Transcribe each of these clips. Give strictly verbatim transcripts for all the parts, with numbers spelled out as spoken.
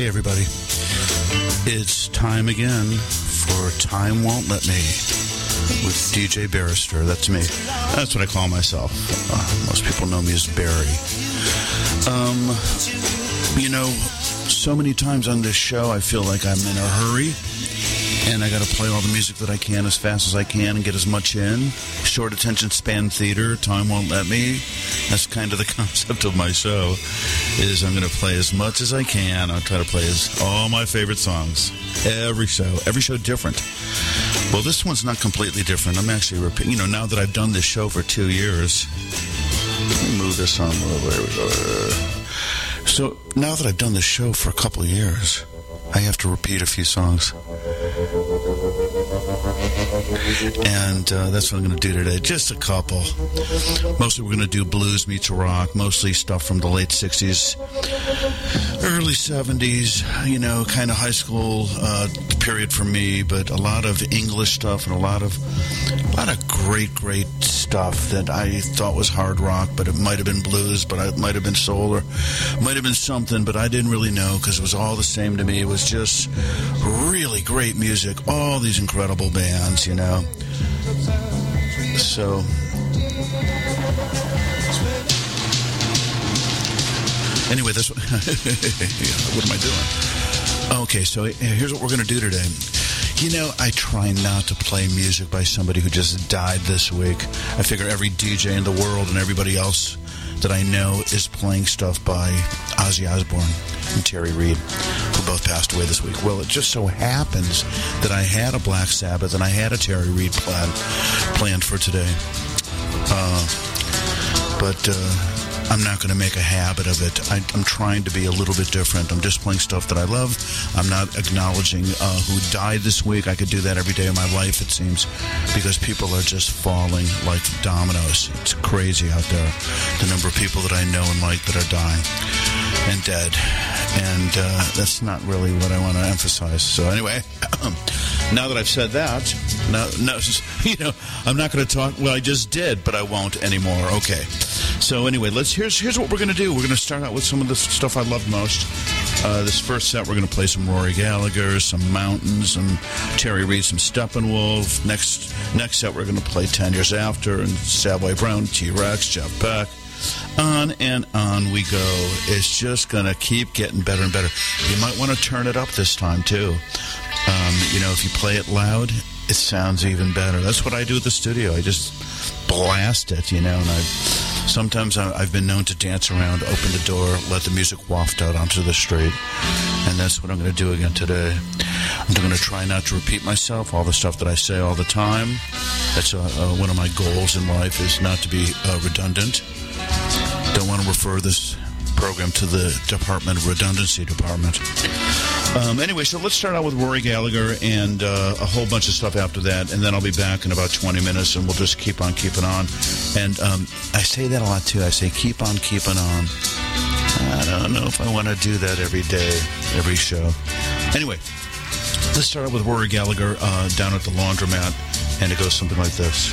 everybody. It's time again for Time Won't Let Me with D J Barrister. That's me. That's what I call myself. Uh, most people know me as Barry. Um, you know, so many times on this show I feel like I'm in a hurry and I got to play all the music that I can as fast as I can and get as much in. Short attention span theater, time won't let me. That's kind of the concept of my show, is I'm going to play as much as I can. I'll try to play as all my favorite songs. Every show. Every show different. Well, this one's not completely different. I'm actually repeating. You know, now that I've done this show for two years, let me move this on. There we go. So now that I've done this show for a couple of years, I have to repeat a few songs. And uh, that's what I'm going to do today. Just a couple. Mostly we're going to do blues meets rock. Mostly stuff from the late sixties, early seventies, you know, kind of high school uh, period for me. But a lot of English stuff and a lot of, a lot of great, great stuff that I thought was hard rock. But it might have been blues, but it might have been soul, or might have been something. But I didn't really know because it was all the same to me. It was just really great music. All these incredible bands, you know. So anyway, that's what, what am I doing? Okay, so here's what we're going to do today. You know, I try not to play music by somebody who just died this week. I figure every D J in the world and everybody else that I know is playing stuff by Ozzy Osbourne and Terry Reid, who both passed away this week. Well, it just so happens that I had a Black Sabbath and I had a Terry Reid plan, planned for today. Uh, but uh, I'm not going to make a habit of it. I, I'm trying to be a little bit different. I'm just playing stuff that I love. I'm not acknowledging uh, who died this week. I could do that every day of my life, it seems, because people are just falling like dominoes. It's crazy out there, the number of people that I know and like that are dying and dead. And uh, that's not really what I want to emphasize. So anyway, now that I've said that, now, now, you know, I'm not going to talk. Well, I just did, but I won't anymore. Okay. So anyway, let's. Here's here's what we're going to do. We're going to start out with some of the stuff I love most. Uh, this first set, we're going to play some Rory Gallagher, some Mountains, some Terry Reid, some Steppenwolf. Next next set, we're going to play Ten Years After and Savoy Brown, T-Rex, Jeff Beck. On and on we go. It's just going to keep getting better and better. You might want to turn it up this time, too. Um, you know, if you play it loud, it sounds even better. That's what I do at the studio. I just blast it, you know, and I sometimes I've been known to dance around, open the door, let the music waft out onto the street, and that's what I'm going to do again today. I'm going to try not to repeat myself, all the stuff that I say all the time. That's uh, uh, one of my goals in life, is not to be uh, redundant. Don't want to refer this program to the Department of Redundancy Department. Um, anyway, so let's start out with Rory Gallagher and uh, a whole bunch of stuff after that, and then I'll be back in about twenty minutes, and we'll just keep on keeping on. And um, I say that a lot, too. I say keep on keeping on. I don't know if I want to do that every day, every show. Anyway, let's start out with Rory Gallagher uh, down at the laundromat, and it goes something like this.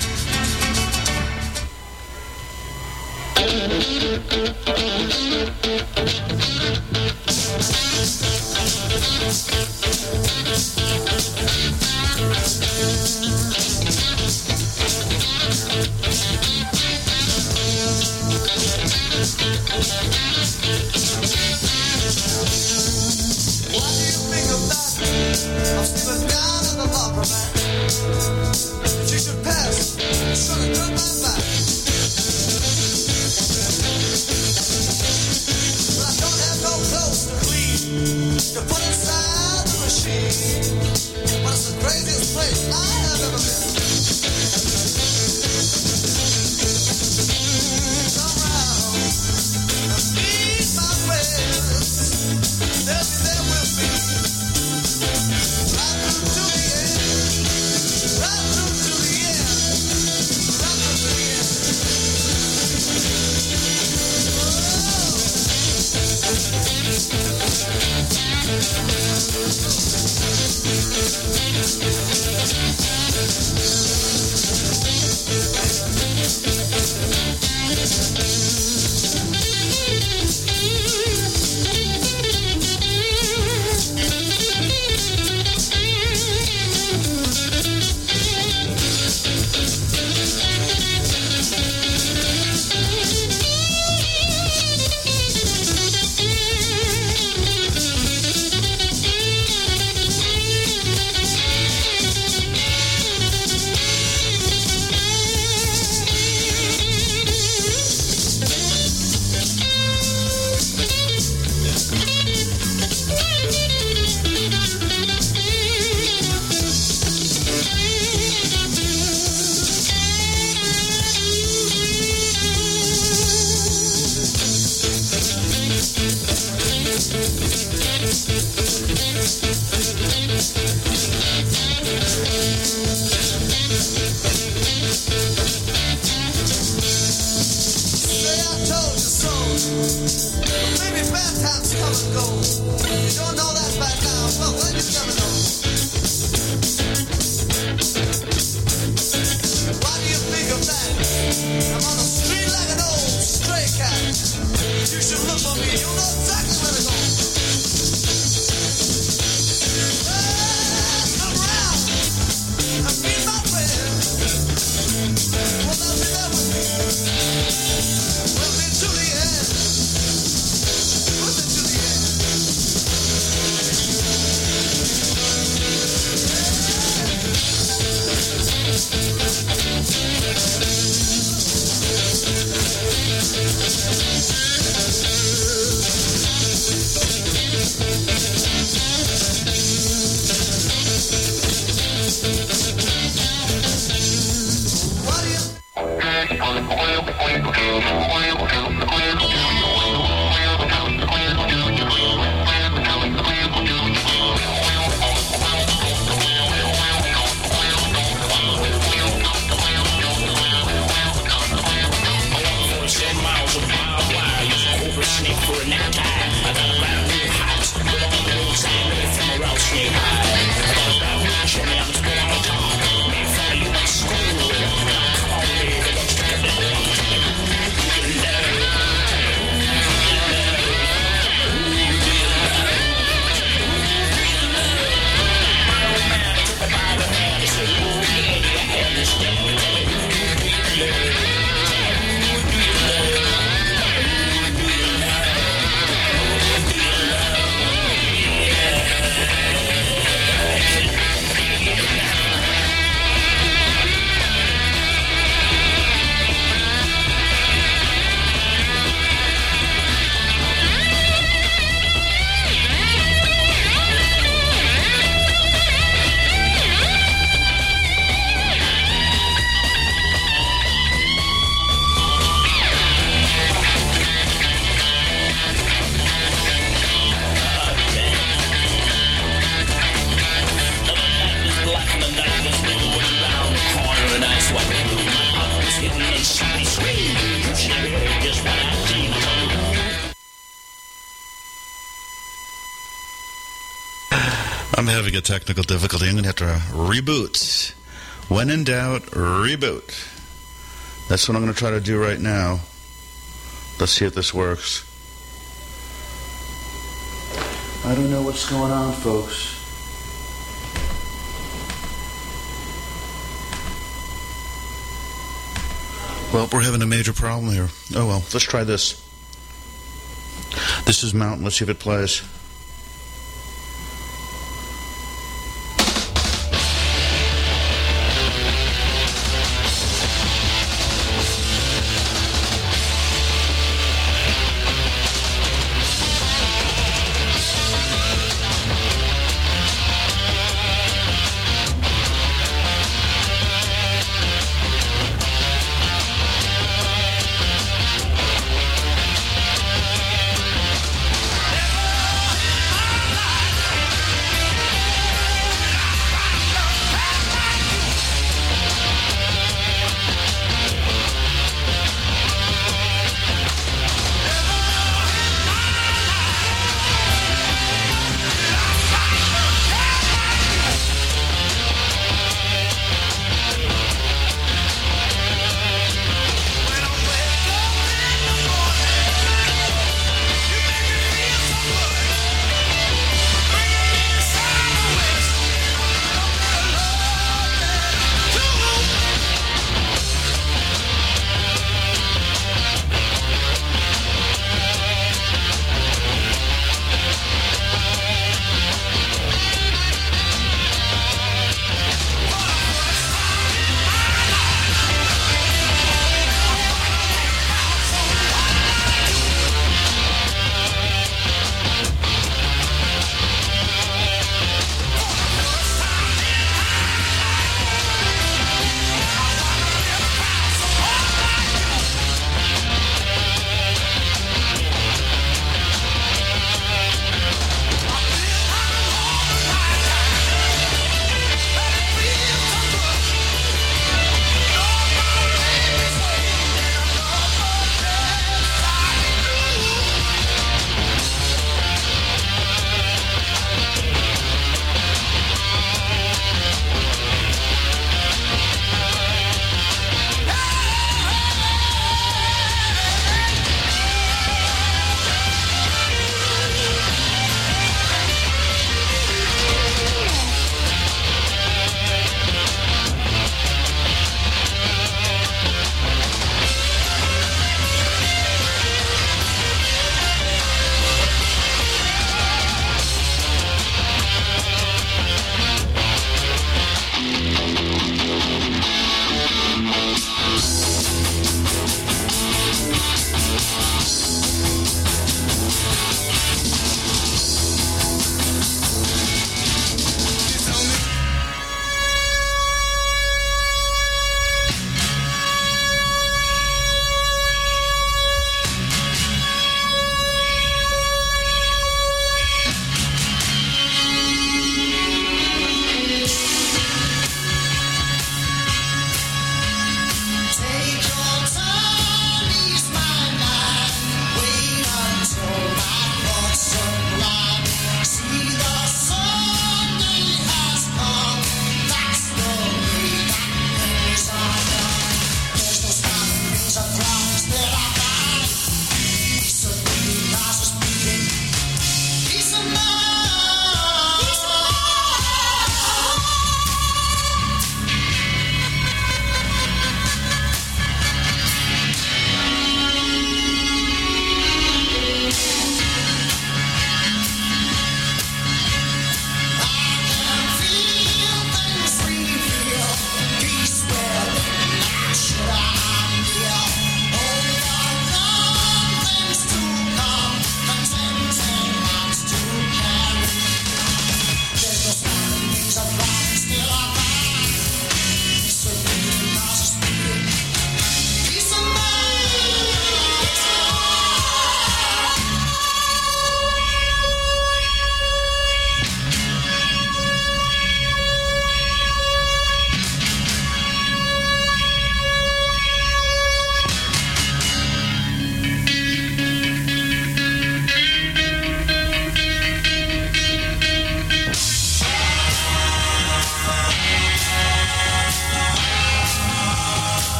I'm having a technical difficulty. I'm going to have to reboot. When in doubt, reboot. That's what I'm going to try to do right now. Let's see if this works. I don't know what's going on, folks. Well, we're having a major problem here. Oh, well, let's try this. This is Mountain. Let's see if it plays.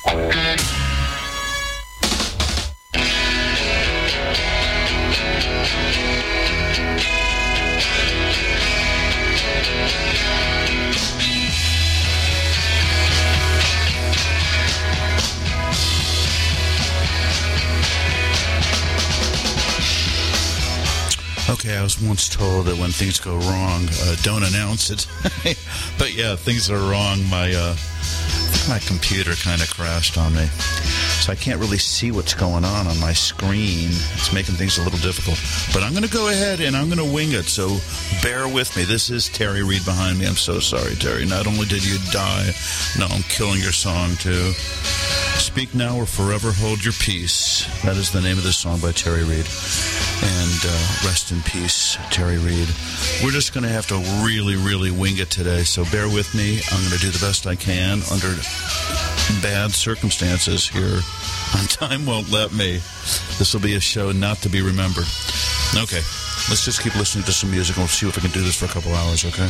Okay, I was once told that when things go wrong, uh, don't announce it. But yeah, things are wrong. My uh, my computer kind of crashed on me, so I can't really see what's going on on my screen. It's making things a little difficult. But I'm going to go ahead and I'm going to wing it, so bear with me. This is Terry Reid behind me. I'm so sorry, Terry. Not only did you die, no, I'm killing your song, too. Speak Now or Forever Hold Your Peace. That is the name of this song by Terry Reid. And uh, rest in peace, Terry Reid. We're just going to have to really, really wing it today, so bear with me. I'm going to do the best I can under bad circumstances here on Time Won't Let Me. This will be a show not to be remembered. Okay, let's just keep listening to some music, and we'll see if we can do this for a couple hours, okay?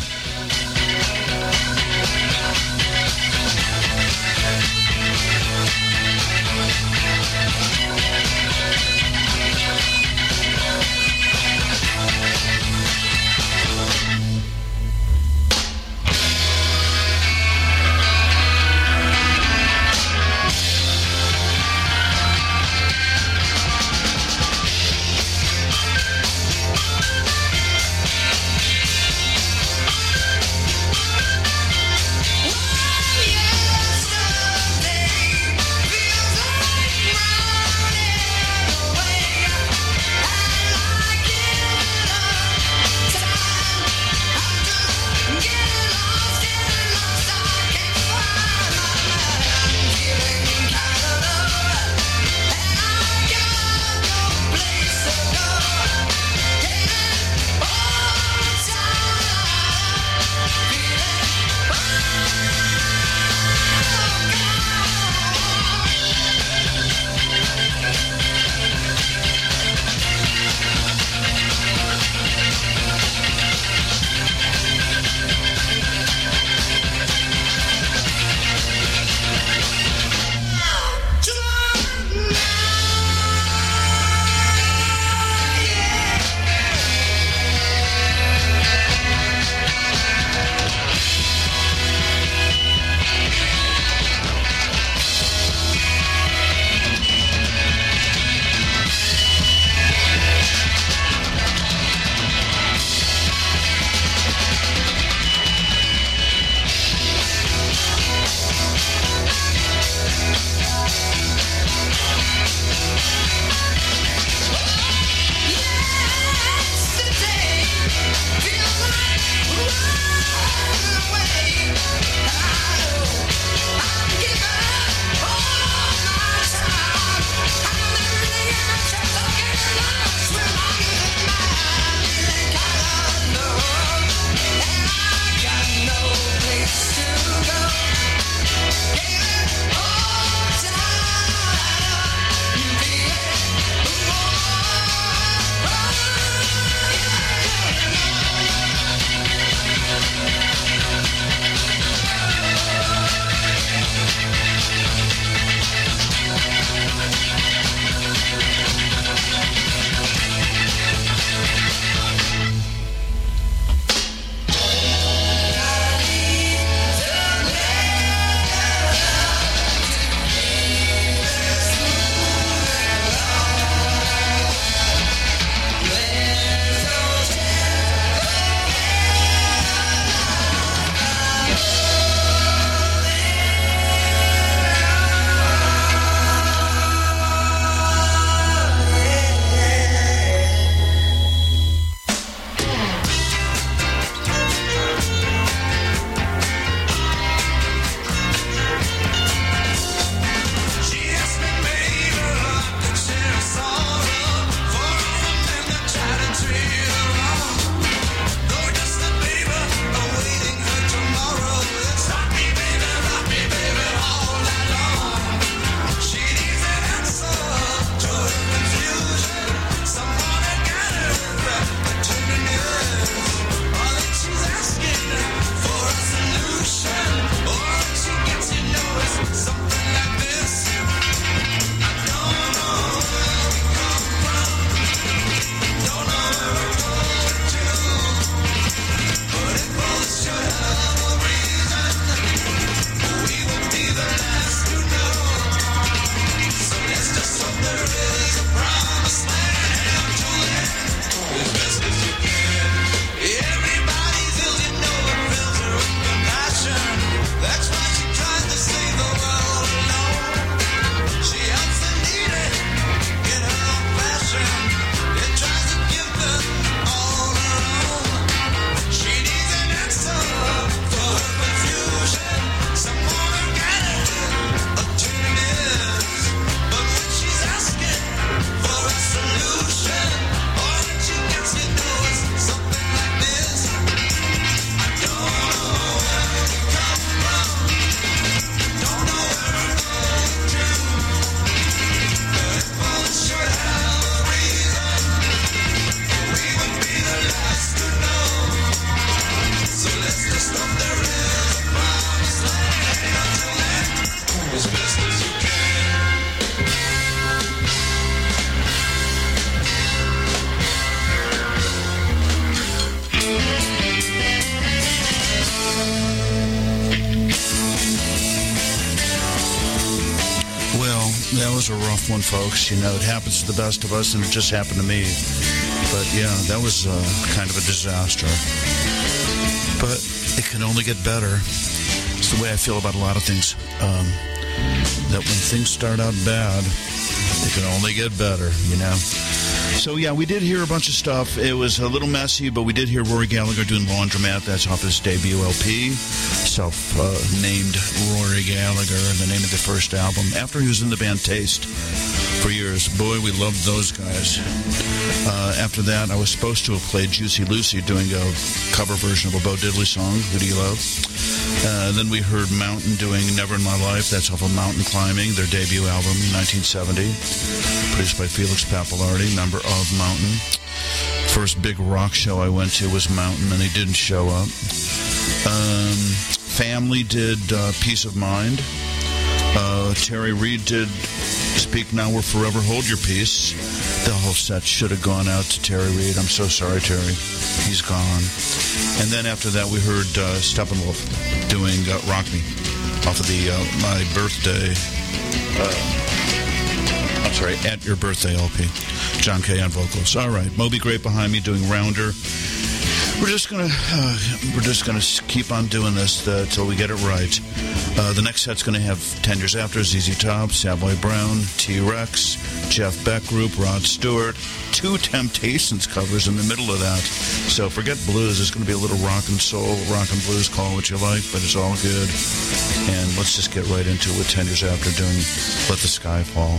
that was a rough one, folks. You know, it happens to the best of us, and it just happened to me. But, yeah, that was uh, kind of a disaster. But it can only get better. It's the way I feel about a lot of things. Um, that when things start out bad, they can only get better, you know? So, yeah, we did hear a bunch of stuff. It was a little messy, but we did hear Rory Gallagher doing Laundromat. That's off his debut L P, self-named uh, Rory Gallagher, the name of the first album, after he was in the band Taste for years. Boy, we loved those guys. Uh, after that, I was supposed to have played Juicy Lucy doing a cover version of a Bo Diddley song, Who Do You Love? Uh, then we heard Mountain doing Never in My Life. That's off of Mountain Climbing, their debut album, nineteen seventy. Produced by Felix Pappalardi, member of Mountain. First big rock show I went to was Mountain, and he didn't show up. Um, Family did uh, Peace of Mind. Uh, Terry Reid did Speak Now or Forever Hold Your Peace. The whole set should have gone out to Terry Reid. I'm so sorry, Terry. He's gone. And then after that, we heard uh, Steppenwolf doing uh, Rock Me off of the uh, My Birthday... Uh, I'm sorry, At Your Birthday L P. John Kay on vocals. All right, Moby Grape behind me doing Rounder. We're just gonna uh, we're just gonna keep on doing this uh, till we get it right. Uh, the next set's gonna have ten Years After, Z Z Top, Savoy Brown, T-Rex, Jeff Beck Group, Rod Stewart, two Temptations covers in the middle of that. So forget blues. It's gonna be a little rock and soul, rock and blues. Call it what you like, but it's all good. And let's just get right into it with ten Years After doing Let the Sky Fall.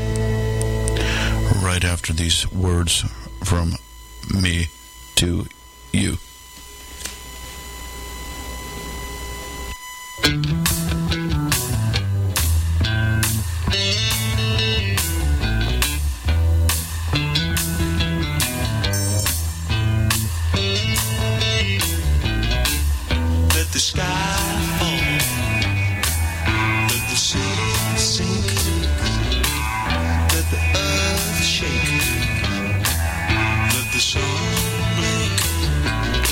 Right after these words from me to you. Let the sky fall, let the sea sink, let the earth shake, let the sun break,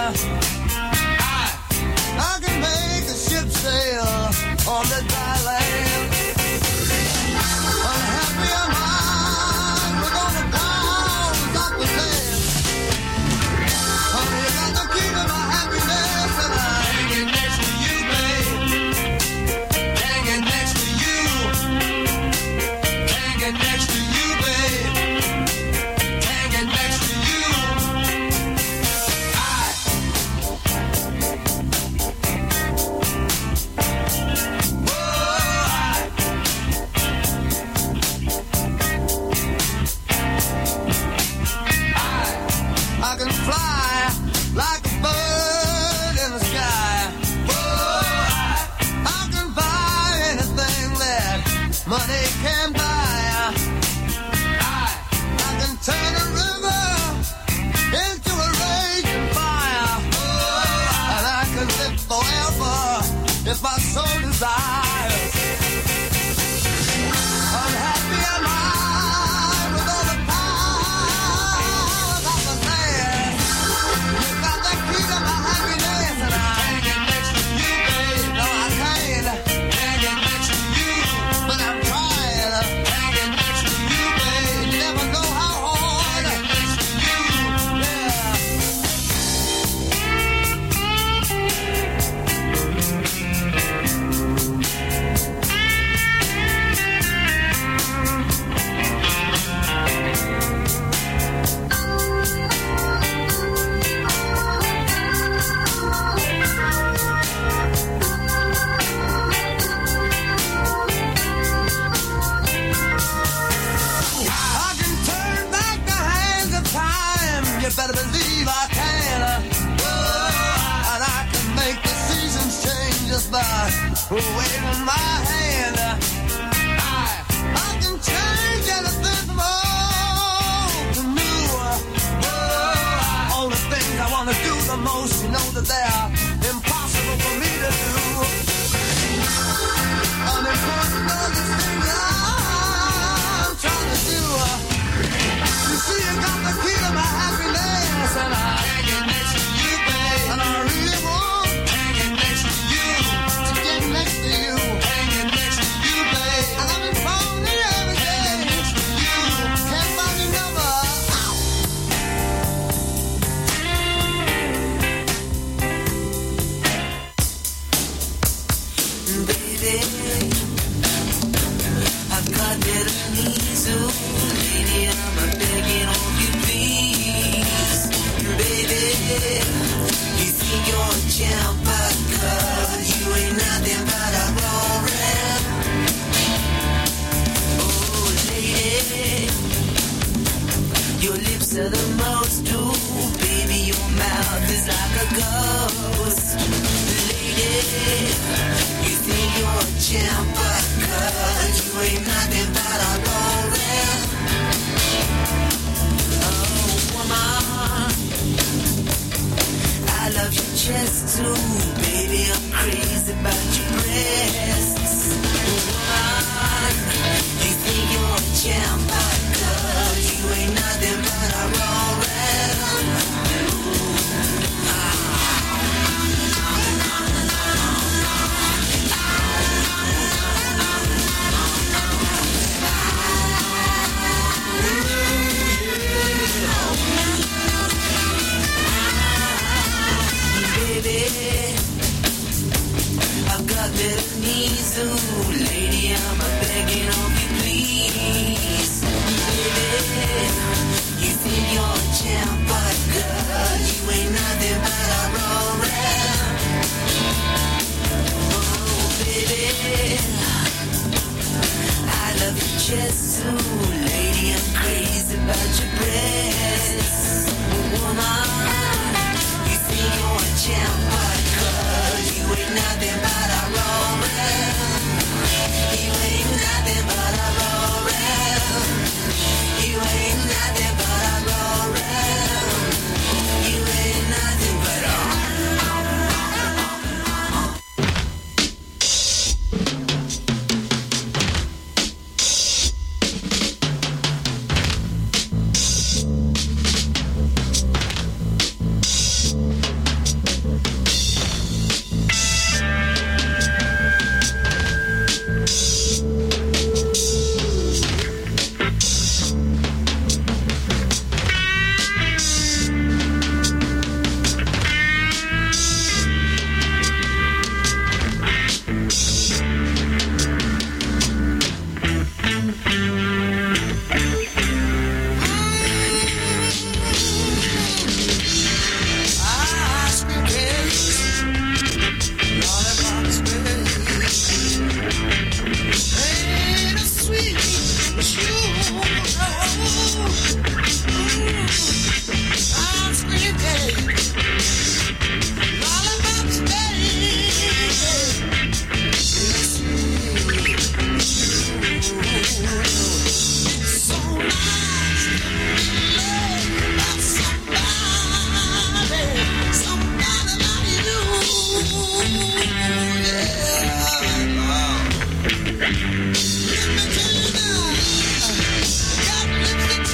I can make a ship sail on the dry land. Unhappy am I, we're gonna cause up the sand. Honey, you got the key to my happiness, and I'm hanging next to you, babe. Hanging next to you. Hanging next to you, babe. Hanging next to you. I can fly like a bird in the sky. Whoa, I, I can buy anything that money can buy. I, I can turn a river into a raging fire. Whoa, and I can live forever if my soul desires. Unhappy am I with all the power of the land. You got the key to my happiness, and I'm hanging next to you, babe. No, I can't hanging next to you, but I'm trying. Hanging next to you, babe. You never know how hard. Hanging next to you, I can turn back the hands of time. You better believe I can. Oh, and I can make the seasons change just by waving my hand. I, I can change anything from old to new. Oh, all the things I want to do the most, you know that they are impossible for me to do. Unimportant are the things I'm trying to do. You see, you got the key to my happiness, and I'm hanging next to you, babe. And I really want hanging next to you, to get next to you, hanging next to you, babe. And I've been phoning every day, hanging next to you, can't find your number. Baby, I've got little knees, ooh, lady, I'm begging of you, please. Baby, you think you're a champ, but cause you ain't nothing but a roaring. Oh, lady, your lips are the most, ooh, baby, your mouth is like a ghost. Lady, you think you're a champ, but cause you ain't nothing but a roaring. Oh, woman, I love your chest too, baby, I'm crazy about your breasts. Woman, you think you're a champ, but cause you ain't nothing but a roaring. Baby, I've got little knees, ooh, lady, I'm a begging of you, please. Baby, you think you're a champ, but girl, you ain't nothing but a roaring. Oh, baby, I love your chest, ooh, lady, I'm crazy about your breasts. Woman, you think you're a champ, but cause you ain't nothing but a roaring. You ain't nothing but a roaring. You ain't nothing but a roaring. You ain't nothing but a Let me tell you now, God lives in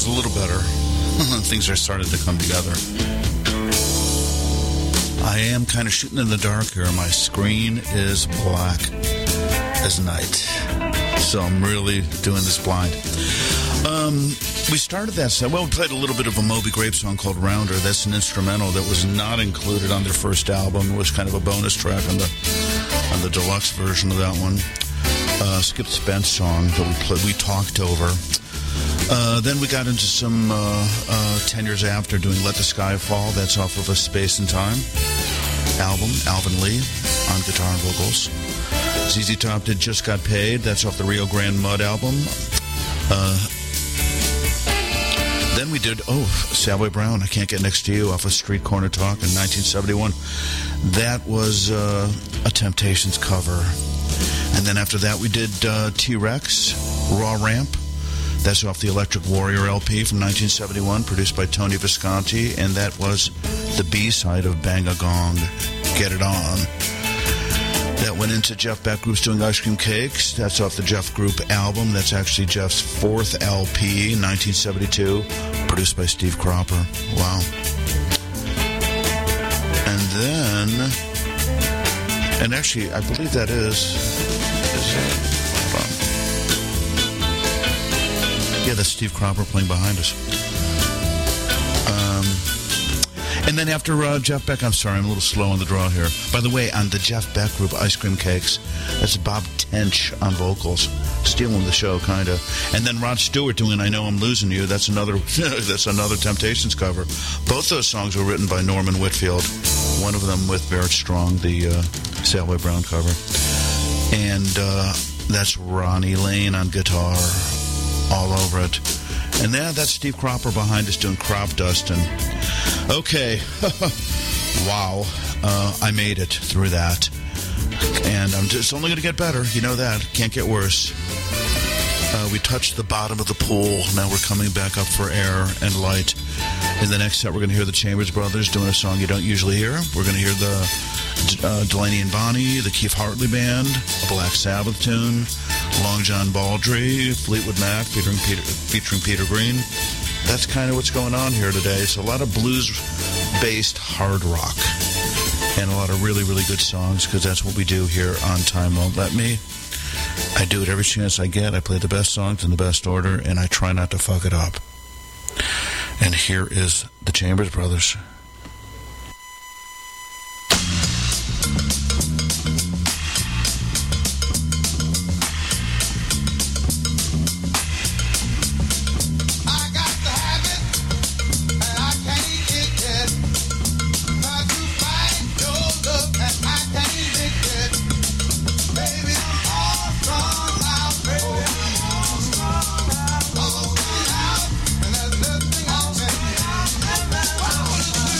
feels a little better. Things are starting to come together. I am kind of shooting in the dark here. My screen is black as night. So I'm really doing this blind. Um, we started that set. Well, we played a little bit of a Moby Grape song called Rounder. That's an instrumental that was not included on their first album. It was kind of a bonus track on the on the deluxe version of that one. Uh, Skip Spence song that we played, we talked over. Uh, then we got into some uh, uh, ten years after doing Let the Sky Fall. That's off of a Space and Time album. Alvin Lee on guitar and vocals. Z Z Top did Just Got Paid. That's off the Rio Grande Mud album. Uh, then we did, oh, Savoy Brown, I Can't Get Next to You off of Street Corner Talk in nineteen seventy-one. That was uh, a Temptations cover. And then after that we did uh, T-Rex, Raw Ramp. That's off the Electric Warrior L P from nineteen seventy-one, produced by Tony Visconti, and that was the B-side of Bang a Gong, Get It On. That went into Jeff Beck Group's doing Ice Cream Cakes. That's off the Jeff Group album. That's actually Jeff's fourth L P, nineteen seventy-two, produced by Steve Cropper. Wow. And then, and actually, I believe that is, is uh, hold on. Yeah, that's Steve Cropper playing behind us. Um, and then after uh, Jeff Beck, I'm sorry, I'm a little slow on the draw here. By the way, on the Jeff Beck Group, Ice Cream Cakes, that's Bob Tench on vocals, stealing the show, kind of. And then Rod Stewart doing I Know I'm Losing You. That's another that's another Temptations cover. Both those songs were written by Norman Whitfield. One of them with Barrett Strong, the uh, Savoy Brown cover. And uh, that's Ronnie Lane on guitar. All over it. And then that's Steve Cropper behind us doing Crop Dustin'. Okay. Wow. Uh, I made it through that. And I'm just only going to get better. You know that. Can't get worse. Uh, we touched the bottom of the pool. Now we're coming back up for air and light. In the next set, we're going to hear the Chambers Brothers doing a song you don't usually hear. We're going to hear the uh, Delaney and Bonnie, the Keith Hartley Band, a Black Sabbath tune, Long John Baldry, Fleetwood Mac featuring Peter, featuring Peter Green. That's kind of what's going on here today. It's a lot of blues-based hard rock and a lot of really, really good songs because that's what we do here on Time Won't Let Me. I do it every chance I get. I play the best songs in the best order, and I try not to fuck it up. And here is the Chambers Brothers. Wow.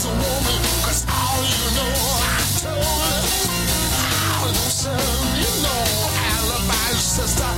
a woman, 'cause all you know I told her. Oh, don't serve me no alibi, sister.